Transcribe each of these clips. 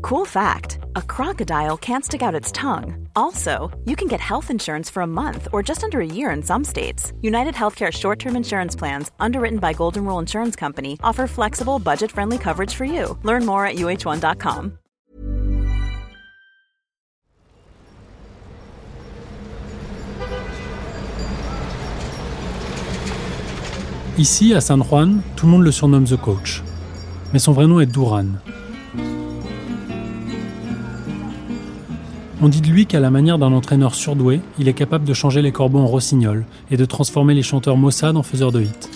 Cool fact, a crocodile can't stick out its tongue. Also, you can get health insurance for a month or just under a year in some states. United Healthcare short-term insurance plans, underwritten by Golden Rule Insurance Company, offer flexible, budget-friendly coverage for you. Learn more at uh1.com. Ici, à San Juan, tout le monde le surnomme The Coach. Mais son vrai nom est Duran. On dit de lui qu'à la manière d'un entraîneur surdoué, il est capable de changer les corbeaux en rossignols et de transformer les chanteurs Mossad en faiseurs de hits.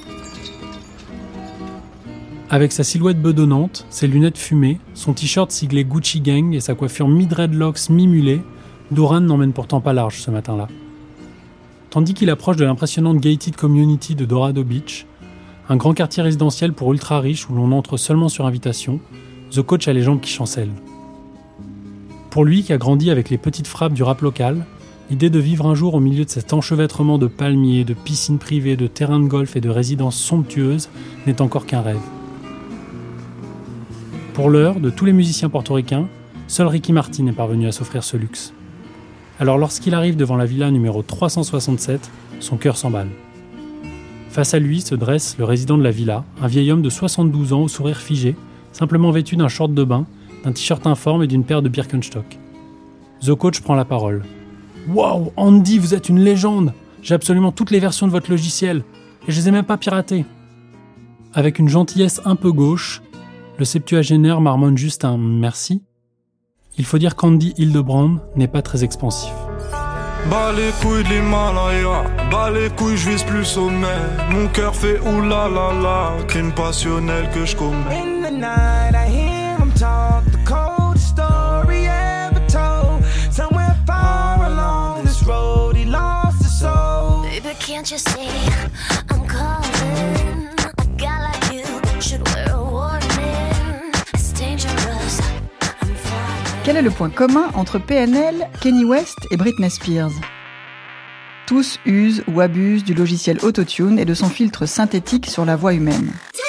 Avec sa silhouette bedonnante, ses lunettes fumées, son t-shirt siglé Gucci Gang et sa coiffure mi-dreadlocks, mi-mulet, Duran n'emmène pourtant pas large ce matin-là. Tandis qu'il approche de l'impressionnante gated community de Dorado Beach, un grand quartier résidentiel pour ultra riches où l'on entre seulement sur invitation, The Coach a les jambes qui chancellent. Pour lui, qui a grandi avec les petites frappes du rap local, l'idée de vivre un jour au milieu de cet enchevêtrement de palmiers, de piscines privées, de terrains de golf et de résidences somptueuses n'est encore qu'un rêve. Pour l'heure, de tous les musiciens portoricains, seul Ricky Martin est parvenu à s'offrir ce luxe. Alors lorsqu'il arrive devant la villa numéro 367, son cœur s'emballe. Face à lui se dresse le résident de la villa, un vieil homme de 72 ans au sourire figé, simplement vêtu d'un short de bain, d'un t-shirt informe et d'une paire de Birkenstock. The Coach prend la parole. « Wow, Andy, vous êtes une légende! J'ai absolument toutes les versions de votre logiciel, et je les ai même pas piratées. » Avec une gentillesse un peu gauche, le septuagénaire marmonne juste un « merci ». Il faut dire qu'Andy Hildebrand n'est pas très expansif. Bas les couilles de l'Himalaya, bas les couilles, je vise plus sommet. Mon cœur fait oulala, crime passionnel que je commets. In the night, I hear him talk, the coldest story ever told. Somewhere far along this road, he lost his soul. Baby, can't you see I'm calling? A guy like you should wear a warning. It's dangerous. Quel est le point commun entre PNL, Kanye West et Britney Spears ? Tous usent ou abusent du logiciel Autotune et de son filtre synthétique sur la voix humaine.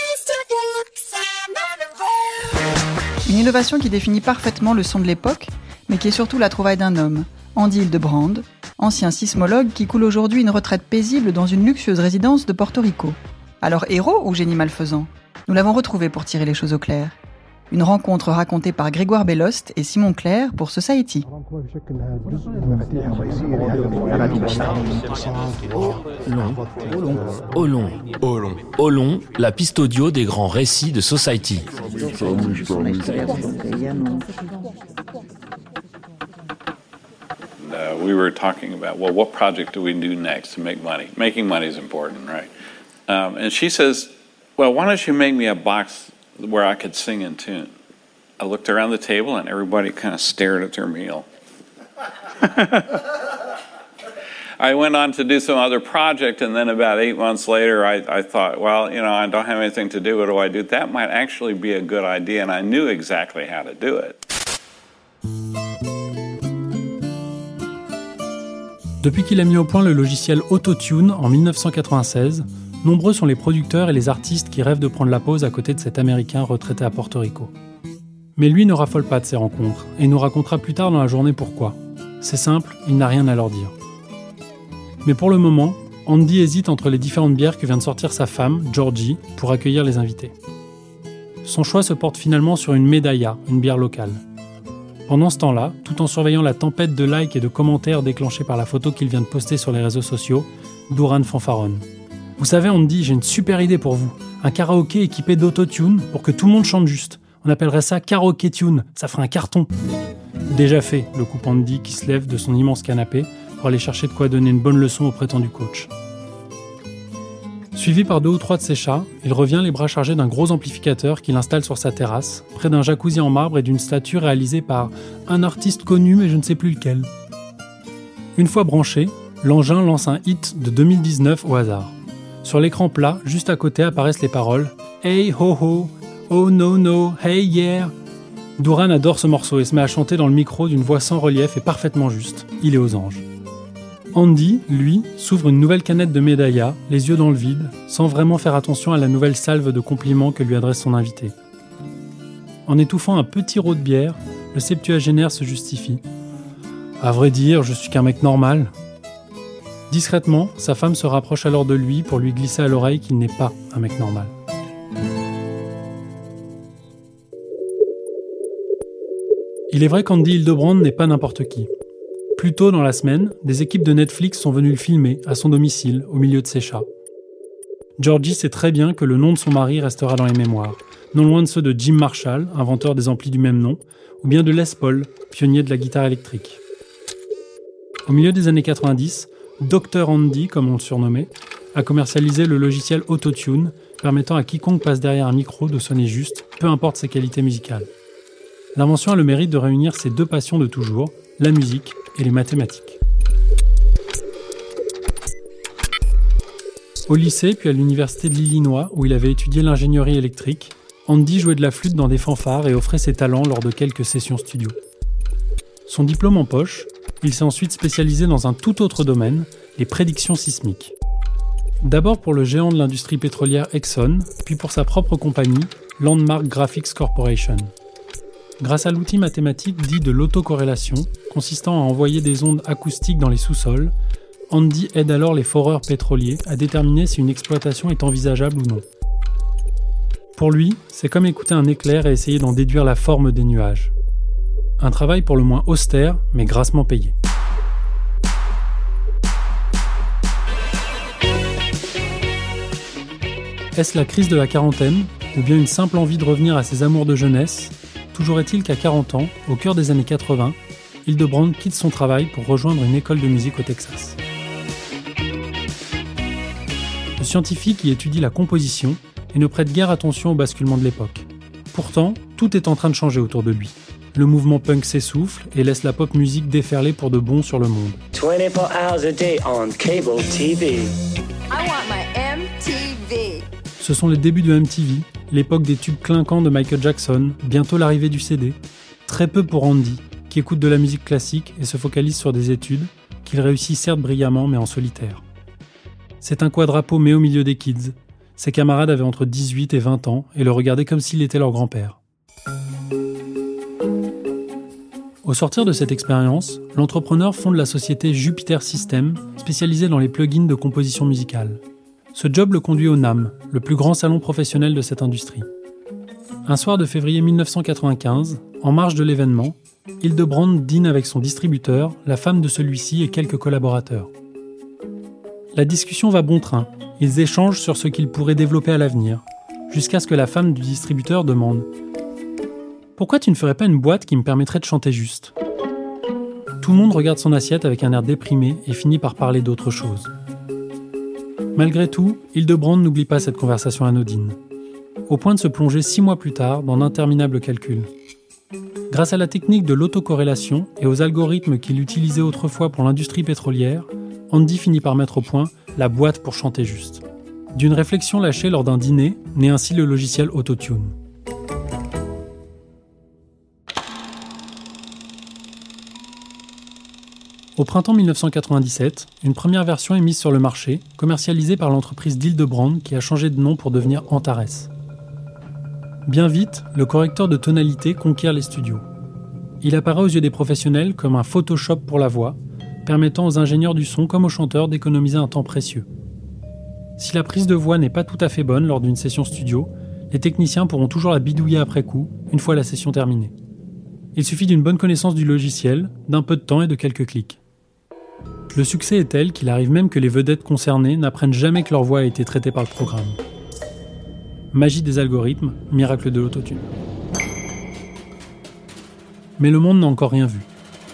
Une innovation qui définit parfaitement le son de l'époque, mais qui est surtout la trouvaille d'un homme, Andy Hildebrand, ancien sismologue qui coule aujourd'hui une retraite paisible dans une luxueuse résidence de Porto Rico. Alors héros ou génie malfaisant ? Nous l'avons retrouvé pour tirer les choses au clair. Une rencontre racontée par Grégoire Bellost et Simon Clair pour Society. Olon, la piste audio des grands récits de Society. We were talking about, well, what project do we do next to make money? Making money is important, right? And she says, well, why don't you make me a box where I could sing in tune. I looked around the table and everybody kind of stared at their meal. I went on to do some other project, and then about 8 months later I thought, well, you know, I don't have anything to do, what do I do? That might actually be a good idea, and I knew exactly how to do it. Depuis qu'il a mis au point le logiciel Autotune en 1996, nombreux sont les producteurs et les artistes qui rêvent de prendre la pause à côté de cet Américain retraité à Porto Rico. Mais lui ne raffole pas de ces rencontres, et nous racontera plus tard dans la journée pourquoi. C'est simple, il n'a rien à leur dire. Mais pour le moment, Andy hésite entre les différentes bières que vient de sortir sa femme, Georgie, pour accueillir les invités. Son choix se porte finalement sur une Medalla, une bière locale. Pendant ce temps-là, tout en surveillant la tempête de likes et de commentaires déclenchée par la photo qu'il vient de poster sur les réseaux sociaux, Duran fanfaronne. Vous savez, Andy, j'ai une super idée pour vous. Un karaoké équipé d'autotune pour que tout le monde chante juste. On appellerait ça karaoké tune. Ça ferait un carton. Déjà fait, le coupe Andy qui se lève de son immense canapé pour aller chercher de quoi donner une bonne leçon au prétendu coach. Suivi par 2 ou 3 de ses chats, il revient les bras chargés d'un gros amplificateur qu'il installe sur sa terrasse, près d'un jacuzzi en marbre et d'une statue réalisée par un artiste connu mais je ne sais plus lequel. Une fois branché, l'engin lance un hit de 2019 au hasard. Sur l'écran plat, juste à côté, apparaissent les paroles « Hey ho ho, oh no no, hey yeah ». Duran adore ce morceau et se met à chanter dans le micro d'une voix sans relief et parfaitement juste. Il est aux anges. Andy, lui, s'ouvre une nouvelle canette de Medalla, les yeux dans le vide, sans vraiment faire attention à la nouvelle salve de compliments que lui adresse son invité. En étouffant un petit rot de bière, le septuagénaire se justifie. « À vrai dire, je suis qu'un mec normal. » Discrètement, sa femme se rapproche alors de lui pour lui glisser à l'oreille qu'il n'est pas un mec normal. Il est vrai qu'Andy Hildebrand n'est pas n'importe qui. Plus tôt dans la semaine, des équipes de Netflix sont venues le filmer à son domicile, au milieu de ses chats. Georgie sait très bien que le nom de son mari restera dans les mémoires, non loin de ceux de Jim Marshall, inventeur des amplis du même nom, ou bien de Les Paul, pionnier de la guitare électrique. Au milieu des années 90, Dr Andy, comme on le surnommait, a commercialisé le logiciel Auto-Tune, permettant à quiconque passe derrière un micro de sonner juste, peu importe ses qualités musicales. L'invention a le mérite de réunir ses deux passions de toujours, la musique et les mathématiques. Au lycée, puis à l'université de l'Illinois, où il avait étudié l'ingénierie électrique, Andy jouait de la flûte dans des fanfares et offrait ses talents lors de quelques sessions studio. Son diplôme en poche, il s'est ensuite spécialisé dans un tout autre domaine, les prédictions sismiques. D'abord pour le géant de l'industrie pétrolière Exxon, puis pour sa propre compagnie, Landmark Graphics Corporation. Grâce à l'outil mathématique dit de l'autocorrélation, consistant à envoyer des ondes acoustiques dans les sous-sols, Andy aide alors les foreurs pétroliers à déterminer si une exploitation est envisageable ou non. Pour lui, c'est comme écouter un éclair et essayer d'en déduire la forme des nuages. Un travail pour le moins austère, mais grassement payé. Est-ce la crise de la quarantaine, ou bien une simple envie de revenir à ses amours de jeunesse ? Toujours est-il qu'à 40 ans, au cœur des années 80, Hildebrand quitte son travail pour rejoindre une école de musique au Texas. Le scientifique y étudie la composition et ne prête guère attention au basculement de l'époque. Pourtant, tout est en train de changer autour de lui. Le mouvement punk s'essouffle et laisse la pop musique déferler pour de bon sur le monde. 24 hours a day on cable TV. I want my MTV. Ce sont les débuts de MTV, l'époque des tubes clinquants de Michael Jackson, bientôt l'arrivée du CD. Très peu pour Andy, qui écoute de la musique classique et se focalise sur des études, qu'il réussit certes brillamment mais en solitaire. C'est un quadrapeau mais au milieu des kids. Ses camarades avaient entre 18 et 20 ans et le regardaient comme s'il était leur grand-père. Au sortir de cette expérience, l'entrepreneur fonde la société Jupiter System, spécialisée dans les plugins de composition musicale. Ce job le conduit au NAMM, le plus grand salon professionnel de cette industrie. Un soir de février 1995, en marge de l'événement, Hildebrand dîne avec son distributeur, la femme de celui-ci et quelques collaborateurs. La discussion va bon train, ils échangent sur ce qu'ils pourraient développer à l'avenir, jusqu'à ce que la femme du distributeur demande « Pourquoi tu ne ferais pas une boîte qui me permettrait de chanter juste ?» Tout le monde regarde son assiette avec un air déprimé et finit par parler d'autre chose. Malgré tout, Hildebrand n'oublie pas cette conversation anodine, au point de se plonger 6 mois plus tard dans d'interminables calculs. Grâce à la technique de l'autocorrélation et aux algorithmes qu'il utilisait autrefois pour l'industrie pétrolière, Andy finit par mettre au point la boîte pour chanter juste. D'une réflexion lâchée lors d'un dîner, naît ainsi le logiciel Auto-Tune. Au printemps 1997, une première version est mise sur le marché, commercialisée par l'entreprise d'Hildebrand qui a changé de nom pour devenir Antares. Bien vite, le correcteur de tonalité conquiert les studios. Il apparaît aux yeux des professionnels comme un Photoshop pour la voix, permettant aux ingénieurs du son comme aux chanteurs d'économiser un temps précieux. Si la prise de voix n'est pas tout à fait bonne lors d'une session studio, les techniciens pourront toujours la bidouiller après coup, une fois la session terminée. Il suffit d'une bonne connaissance du logiciel, d'un peu de temps et de quelques clics. Le succès est tel qu'il arrive même que les vedettes concernées n'apprennent jamais que leur voix a été traitée par le programme. Magie des algorithmes, miracle de l'autotune. Mais le monde n'a encore rien vu.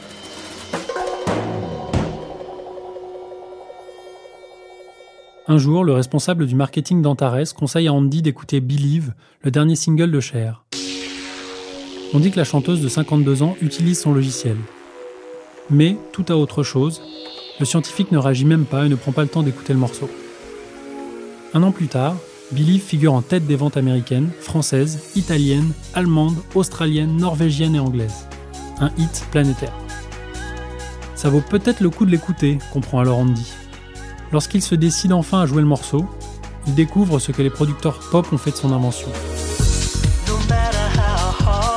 Un jour, le responsable du marketing d'Antares conseille à Andy d'écouter Believe, le dernier single de Cher. On dit que la chanteuse de 52 ans utilise son logiciel. Mais, tout à autre chose, le scientifique ne réagit même pas et ne prend pas le temps d'écouter le morceau. 1 an plus tard, Believe figure en tête des ventes américaines, françaises, italiennes, allemandes, australiennes, norvégiennes et anglaises. Un hit planétaire. Ça vaut peut-être le coup de l'écouter, comprend alors Andy. Lorsqu'il se décide enfin à jouer le morceau, il découvre ce que les producteurs pop ont fait de son invention. No matter how hard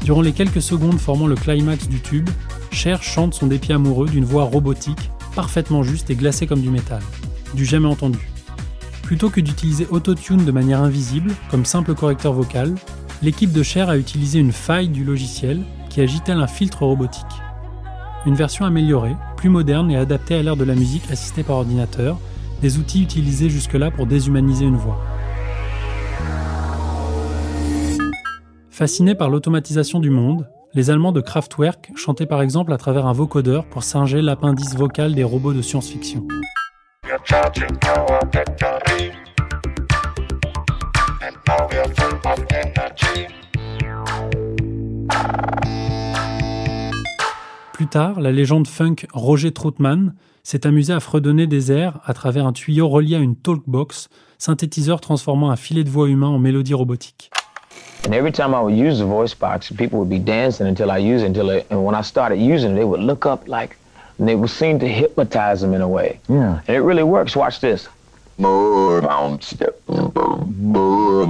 Durant les quelques secondes formant le climax du tube, Cher chante son dépit amoureux d'une voix robotique, parfaitement juste et glacée comme du métal. Du jamais entendu. Plutôt que d'utiliser Autotune de manière invisible, comme simple correcteur vocal, l'équipe de Cher a utilisé une faille du logiciel qui agit tel un filtre robotique. Une version améliorée, plus moderne et adaptée à l'ère de la musique assistée par ordinateur, des outils utilisés jusque-là pour déshumaniser une voix. Fascinés par l'automatisation du monde, les Allemands de Kraftwerk chantaient par exemple à travers un vocodeur pour singer l'appendice vocal des robots de science-fiction. Plus tard, la légende funk Roger Troutman s'est amusé à fredonner des airs à travers un tuyau relié à une talkbox, synthétiseur transformant un filet de voix humain en mélodie robotique. And every time I would use the voice box, people would be dancing until I used it, and when I started using it, they would look up like, and they would seem to hypnotize them in a way. Yeah. And it really works. Watch this. More bounce, more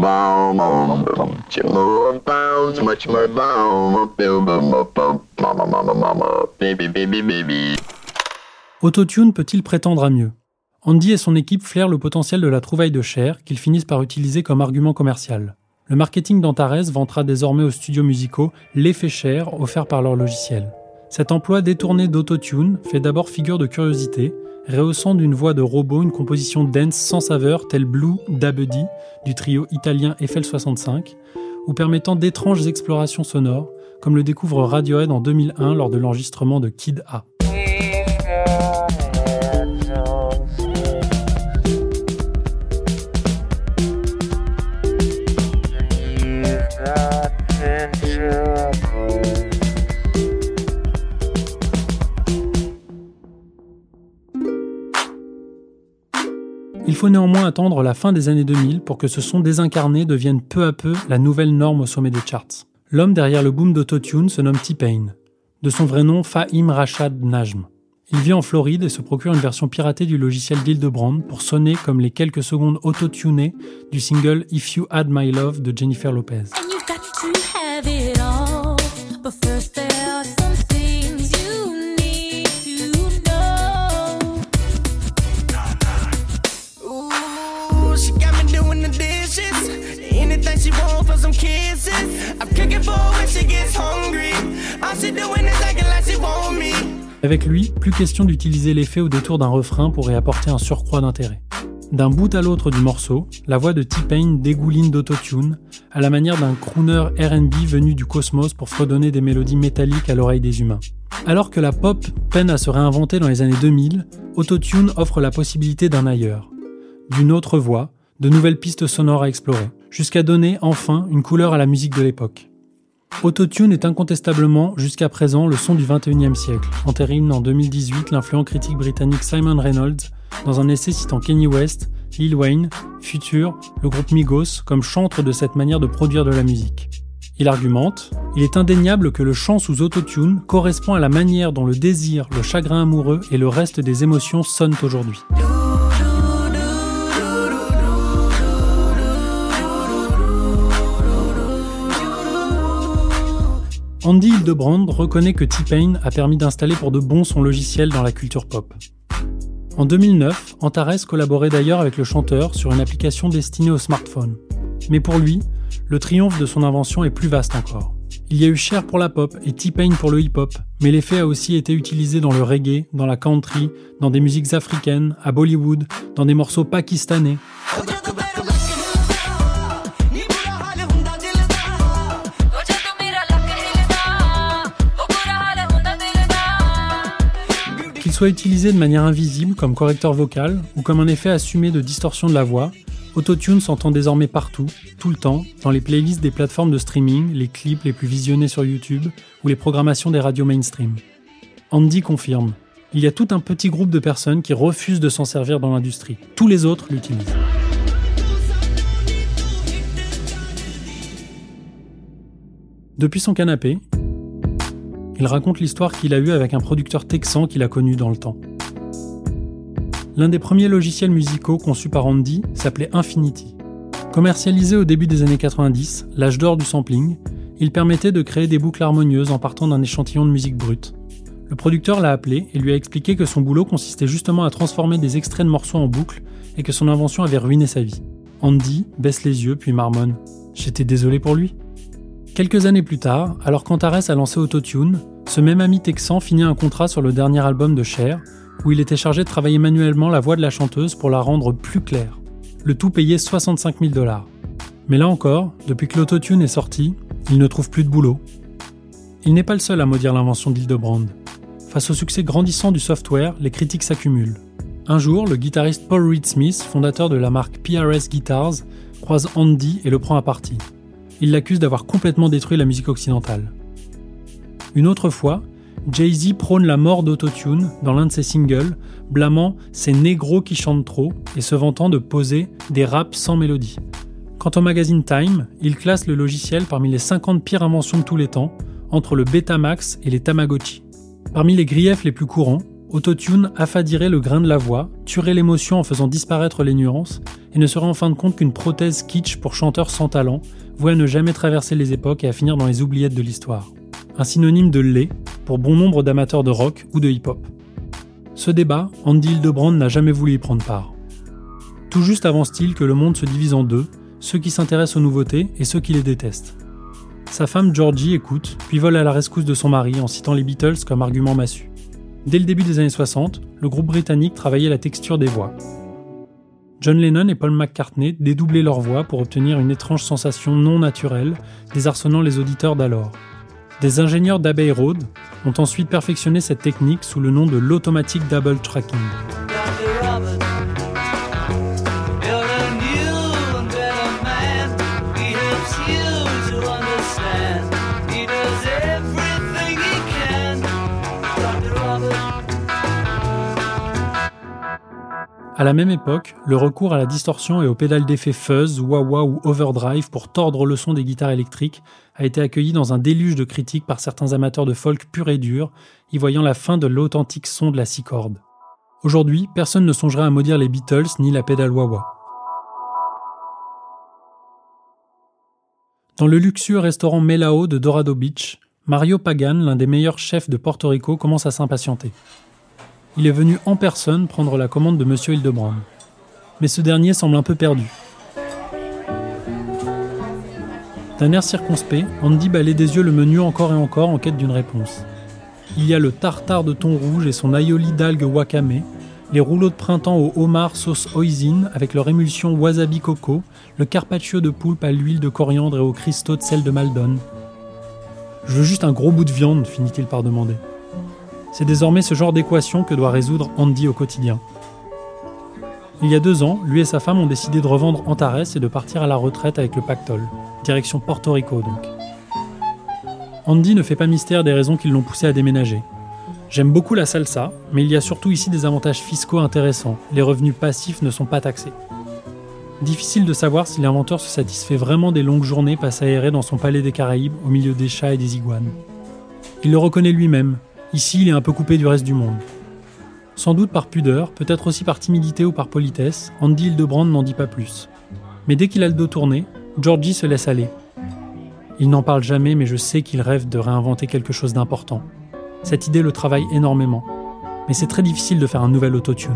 bounce, much more bounce, baby. Autotune peut-il prétendre à mieux ? Andy et son équipe flairent le potentiel de la trouvaille de Cher qu'ils finissent par utiliser comme argument commercial. Le marketing d'Antares vantera désormais aux studios musicaux l'effet Cher offert par leur logiciel. Cet emploi détourné d'autotune fait d'abord figure de curiosité, rehaussant d'une voix de robot une composition dance sans saveur telle Blue da Buddy du trio italien Eiffel 65, ou permettant d'étranges explorations sonores, comme le découvre Radiohead en 2001 lors de l'enregistrement de Kid A. Il faut néanmoins attendre la fin des années 2000 pour que ce son désincarné devienne peu à peu la nouvelle norme au sommet des charts. L'homme derrière le boom d'autotune se nomme T-Pain, de son vrai nom Fahim Rashad Najm. Il vit en Floride et se procure une version piratée du logiciel d'Hildebrand pour sonner comme les quelques secondes autotunées du single If You Had My Love de Jennifer Lopez. Avec lui, plus question d'utiliser l'effet au détour d'un refrain pour y apporter un surcroît d'intérêt. D'un bout à l'autre du morceau, la voix de T-Pain dégouline d'autotune, à la manière d'un crooner R&B venu du cosmos pour fredonner des mélodies métalliques à l'oreille des humains. Alors que la pop peine à se réinventer dans les années 2000, Autotune offre la possibilité d'un ailleurs, d'une autre voix, de nouvelles pistes sonores à explorer, jusqu'à donner enfin une couleur à la musique de l'époque. Autotune est incontestablement, jusqu'à présent, le son du XXIe siècle, entérine en 2018 l'influent critique britannique Simon Reynolds dans un essai citant Kanye West, Lil Wayne, Future, le groupe Migos comme chantres de cette manière de produire de la musique. Il argumente « Il est indéniable que le chant sous autotune correspond à la manière dont le désir, le chagrin amoureux et le reste des émotions sonnent aujourd'hui. » Andy Hildebrandt reconnaît que T-Pain a permis d'installer pour de bon son logiciel dans la culture pop. En 2009, Antares collaborait d'ailleurs avec le chanteur sur une application destinée aux smartphones. Mais pour lui, le triomphe de son invention est plus vaste encore. Il y a eu Cher pour la pop et T-Pain pour le hip-hop, mais l'effet a aussi été utilisé dans le reggae, dans la country, dans des musiques africaines, à Bollywood, dans des morceaux pakistanais. Qu'il soit utilisé de manière invisible comme correcteur vocal ou comme un effet assumé de distorsion de la voix, Autotune s'entend désormais partout, tout le temps, dans les playlists des plateformes de streaming, les clips les plus visionnés sur YouTube ou les programmations des radios mainstream. Andy confirme, il y a tout un petit groupe de personnes qui refusent de s'en servir dans l'industrie. Tous les autres l'utilisent. Depuis son canapé, il raconte l'histoire qu'il a eue avec un producteur texan qu'il a connu dans le temps. L'un des premiers logiciels musicaux conçus par Andy s'appelait Infinity. Commercialisé au début des années 90, l'âge d'or du sampling, il permettait de créer des boucles harmonieuses en partant d'un échantillon de musique brute. Le producteur l'a appelé et lui a expliqué que son boulot consistait justement à transformer des extraits de morceaux en boucles et que son invention avait ruiné sa vie. Andy baisse les yeux puis marmonne « J'étais désolé pour lui ». Quelques années plus tard, alors qu'Antares a lancé Autotune, ce même ami texan finit un contrat sur le dernier album de Cher, où il était chargé de travailler manuellement la voix de la chanteuse pour la rendre plus claire. Le tout payé $65 000. Mais là encore, depuis que l'Autotune est sorti, il ne trouve plus de boulot. Il n'est pas le seul à maudire l'invention d'Hildebrand. Face au succès grandissant du software, les critiques s'accumulent. Un jour, le guitariste Paul Reed Smith, fondateur de la marque PRS Guitars, croise Andy et le prend à partie. Il l'accuse d'avoir complètement détruit la musique occidentale. Une autre fois, Jay-Z prône la mort d'Autotune dans l'un de ses singles, blâmant ces négros qui chantent trop et se vantant de poser des raps sans mélodie. Quant au magazine Time, il classe le logiciel parmi les 50 pires inventions de tous les temps, entre le Betamax et les Tamagotchi. Parmi les griefs les plus courants, Autotune affadirait le grain de la voix, tuerait l'émotion en faisant disparaître les nuances, et ne serait en fin de compte qu'une prothèse kitsch pour chanteurs sans talent, vouée à ne jamais traverser les époques et à finir dans les oubliettes de l'histoire. Un synonyme de laid pour bon nombre d'amateurs de rock ou de hip-hop. Ce débat, Andy Hildebrand n'a jamais voulu y prendre part. Tout juste avance-t-il que le monde se divise en deux, ceux qui s'intéressent aux nouveautés et ceux qui les détestent. Sa femme Georgie écoute, puis vole à la rescousse de son mari en citant les Beatles comme argument massu. Dès le début des années 60, le groupe britannique travaillait la texture des voix. John Lennon et Paul McCartney dédoublaient leur voix pour obtenir une étrange sensation non naturelle, désarçonnant les auditeurs d'alors. Des ingénieurs d'Abbey Road ont ensuite perfectionné cette technique sous le nom de l'automatic double tracking. À la même époque, le recours à la distorsion et aux pédales d'effet fuzz, wah-wah ou overdrive pour tordre le son des guitares électriques a été accueilli dans un déluge de critiques par certains amateurs de folk pur et dur, y voyant la fin de l'authentique son de la six cordes. Aujourd'hui, personne ne songerait à maudire les Beatles ni la pédale wah-wah. Dans le luxueux restaurant Melao de Dorado Beach, Mario Pagan, l'un des meilleurs chefs de Porto Rico, commence à s'impatienter. Il est venu en personne prendre la commande de Monsieur Hildebrand. Mais ce dernier semble un peu perdu. D'un air circonspect, Andy balaie des yeux le menu encore et encore en quête d'une réponse. Il y a le tartare de thon rouge et son aioli d'algues wakame, les rouleaux de printemps au homard sauce hoisin avec leur émulsion wasabi coco, le carpaccio de poulpe à l'huile de coriandre et au cristaux de sel de Maldon. « Je veux juste un gros bout de viande », finit-il par demander. C'est désormais ce genre d'équation que doit résoudre Andy au quotidien. Il y a 2 ans, lui et sa femme ont décidé de revendre Antares et de partir à la retraite avec le pactole, direction Porto Rico donc. Andy ne fait pas mystère des raisons qui l'ont poussé à déménager. J'aime beaucoup la salsa, mais il y a surtout ici des avantages fiscaux intéressants, les revenus passifs ne sont pas taxés. Difficile de savoir si l'inventeur se satisfait vraiment des longues journées passées aérées dans son palais des Caraïbes au milieu des chats et des iguanes. Il le reconnaît lui-même. Ici, il est un peu coupé du reste du monde. Sans doute par pudeur, peut-être aussi par timidité ou par politesse, Andy Hildebrand n'en dit pas plus. Mais dès qu'il a le dos tourné, Georgie se laisse aller. Il n'en parle jamais, mais je sais qu'il rêve de réinventer quelque chose d'important. Cette idée le travaille énormément. Mais c'est très difficile de faire un nouvel autotune.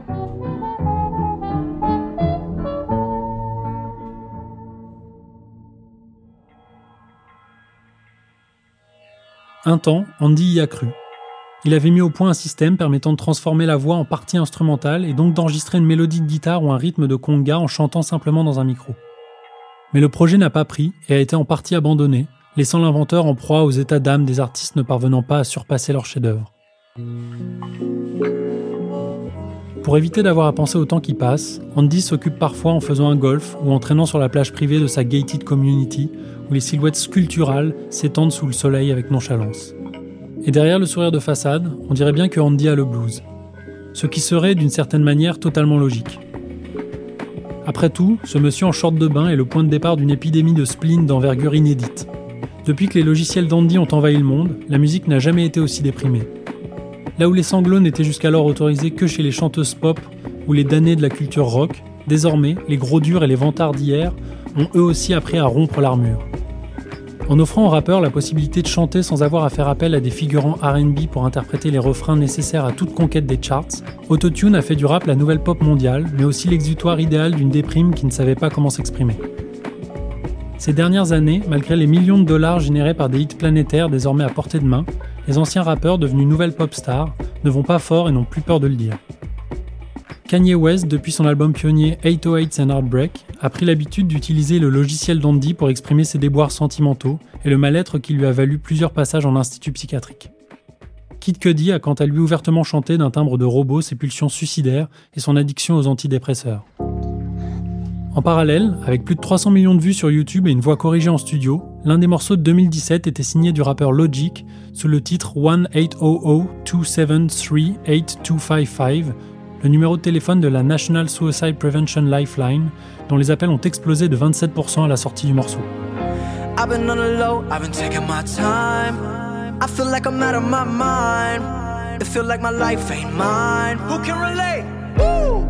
Un temps, Andy y a cru. Il avait mis au point un système permettant de transformer la voix en partie instrumentale et donc d'enregistrer une mélodie de guitare ou un rythme de conga en chantant simplement dans un micro. Mais le projet n'a pas pris et a été en partie abandonné, laissant l'inventeur en proie aux états d'âme des artistes ne parvenant pas à surpasser leur chef-d'œuvre. Pour éviter d'avoir à penser au temps qui passe, Andy s'occupe parfois en faisant un golf ou en traînant sur la plage privée de sa gated community où les silhouettes sculpturales s'étendent sous le soleil avec nonchalance. Et derrière le sourire de façade, on dirait bien que Andy a le blues. Ce qui serait, d'une certaine manière, totalement logique. Après tout, ce monsieur en short de bain est le point de départ d'une épidémie de spleen d'envergure inédite. Depuis que les logiciels d'Andy ont envahi le monde, la musique n'a jamais été aussi déprimée. Là où les sanglots n'étaient jusqu'alors autorisés que chez les chanteuses pop ou les damnés de la culture rock, désormais, les gros durs et les vantards d'hier ont eux aussi appris à rompre l'armure. En offrant aux rappeurs la possibilité de chanter sans avoir à faire appel à des figurants R&B pour interpréter les refrains nécessaires à toute conquête des charts, Auto-Tune a fait du rap la nouvelle pop mondiale, mais aussi l'exutoire idéal d'une déprime qui ne savait pas comment s'exprimer. Ces dernières années, malgré les millions de dollars générés par des hits planétaires désormais à portée de main, les anciens rappeurs devenus nouvelles pop stars ne vont pas fort et n'ont plus peur de le dire. Kanye West, depuis son album pionnier 808s and Heartbreak, a pris l'habitude d'utiliser le logiciel Dandy pour exprimer ses déboires sentimentaux et le mal-être qui lui a valu plusieurs passages en institut psychiatrique. Kid Cudi a quant à lui ouvertement chanté d'un timbre de robot ses pulsions suicidaires et son addiction aux antidépresseurs. En parallèle, avec plus de 300 millions de vues sur YouTube et une voix corrigée en studio, l'un des morceaux de 2017 était signé du rappeur Logic sous le titre 1-800-273-8255, le numéro de téléphone de la National Suicide Prevention Lifeline, dont les appels ont explosé de 27% à la sortie du morceau. I've been on the low, I've been taking my time. I feel like I'm out of my mind. It feel like my life ain't mine. Who can relate? Woo!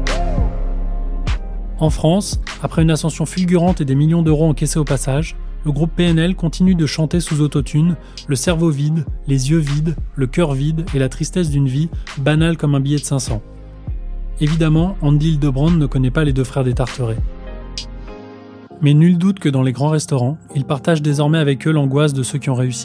En France, après une ascension fulgurante et des millions d'euros encaissés au passage, le groupe PNL continue de chanter sous autotune, le cerveau vide, les yeux vides, le cœur vide et la tristesse d'une vie banale comme un billet de 500. Évidemment, Andy Hildebrand ne connaît pas les deux frères des Tarterets. Mais nul doute que dans les grands restaurants, il partage désormais avec eux l'angoisse de ceux qui ont réussi.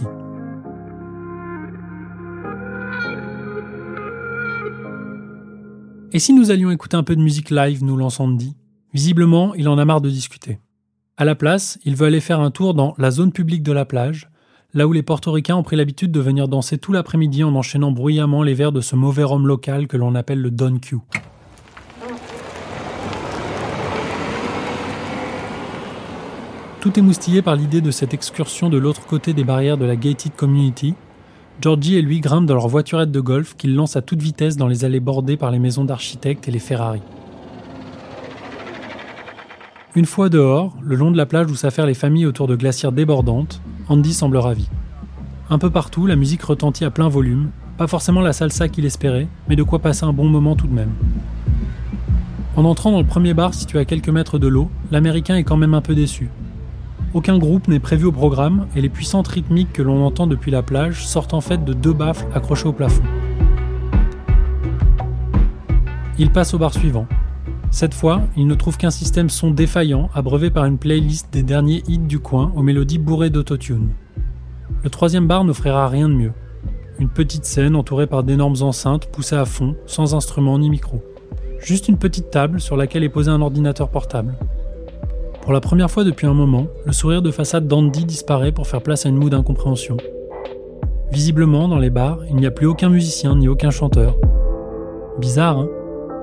Et si nous allions écouter un peu de musique live, nous lance Andy ? Visiblement, il en a marre de discuter. À la place, il veut aller faire un tour dans la zone publique de la plage, là où les portoricains ont pris l'habitude de venir danser tout l'après-midi en enchaînant bruyamment les verres de ce mauvais rhum local que l'on appelle le Don Q. Tout émoustillé par l'idée de cette excursion de l'autre côté des barrières de la gated community, Georgie et lui grimpent dans leur voiturette de golf qu'ils lancent à toute vitesse dans les allées bordées par les maisons d'architectes et les Ferrari. Une fois dehors, le long de la plage où s'affairent les familles autour de glacières débordantes, Andy semble ravi. Un peu partout, la musique retentit à plein volume, pas forcément la salsa qu'il espérait, mais de quoi passer un bon moment tout de même. En entrant dans le premier bar situé à quelques mètres de l'eau, l'Américain est quand même un peu déçu. Aucun groupe n'est prévu au programme et les puissantes rythmiques que l'on entend depuis la plage sortent en fait de 2 baffles accrochés au plafond. Il passe au bar suivant. Cette fois, il ne trouve qu'un système son défaillant abreuvé par une playlist des derniers hits du coin aux mélodies bourrées d'autotune. Le troisième bar n'offrira rien de mieux. Une petite scène entourée par d'énormes enceintes poussées à fond, sans instrument ni micro. Juste une petite table sur laquelle est posé un ordinateur portable. Pour la première fois depuis un moment, le sourire de façade d'Andy disparaît pour faire place à une moue d'incompréhension. Visiblement, dans les bars, il n'y a plus aucun musicien ni aucun chanteur. Bizarre, hein ?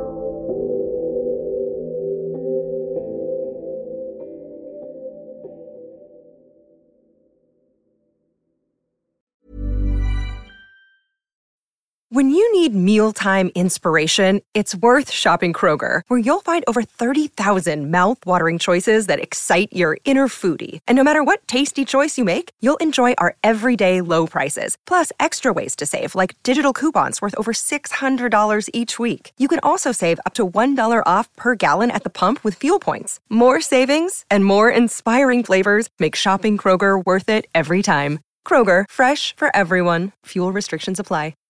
When you need mealtime inspiration, it's worth shopping Kroger, where you'll find over 30,000 mouth-watering choices that excite your inner foodie. And no matter what tasty choice you make, you'll enjoy our everyday low prices, plus extra ways to save, like digital coupons worth over $600 each week. You can also save up to $1 off per gallon at the pump with fuel points. More savings and more inspiring flavors make shopping Kroger worth it every time. Kroger, fresh for everyone. Fuel restrictions apply.